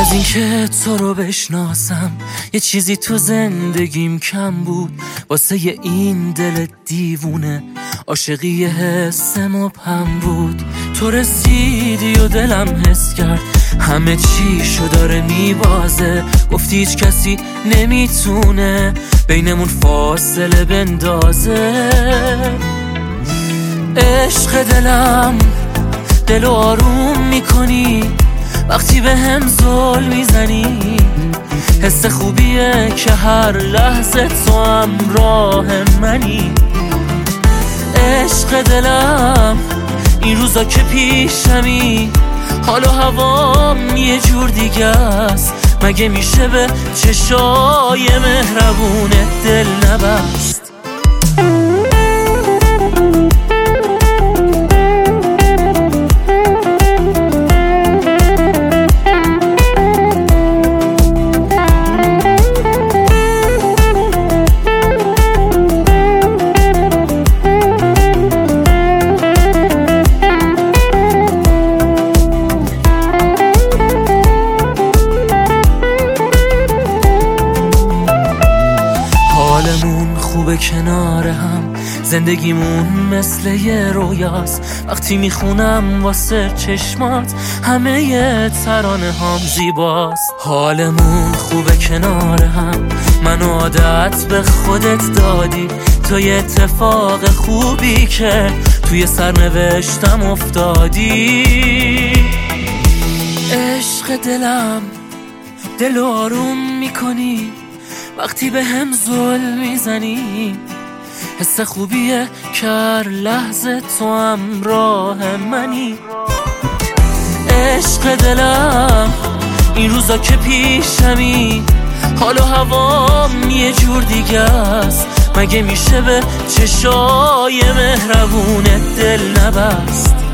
از اینکه تو رو بشناسم یه چیزی تو زندگیم کم بود، واسه این دل دیوونه عاشقی حس مبهم بود. تو رسیدی و دلم حس کرد همه چیشو داره میبازه، گفتی هیچ کسی نمیتونه بینمون فاصله بندازه. عشق دلم دلو آروم میکنی وقتی به هم زل میزنی، حس خوبیه که هر لحظه تو همراه منی. عشق دلم این روزا که پیشمی حال و هوام یه جور دیگه است، مگه میشه به چشای مهربونه دل نبست؟ حالمون خوبه کنار هم، زندگیمون مثل یه رویاست، وقتی میخونم واسه چشمات همه ی ترانه هم زیباست. حالمون خوبه کنار هم، منو عادت به خودت دادی، تو یه اتفاق خوبی که توی سرنوشتم افتادی. عشق دلم دل آروم میکنی وقتی به هم زل میزنی، حس خوبیه که هر لحظه تو همراه منی. عشق دلم این روزا که پیشمی حال و هوام یه جور دیگه است، مگه میشه به چشای مهربونه دل نبست؟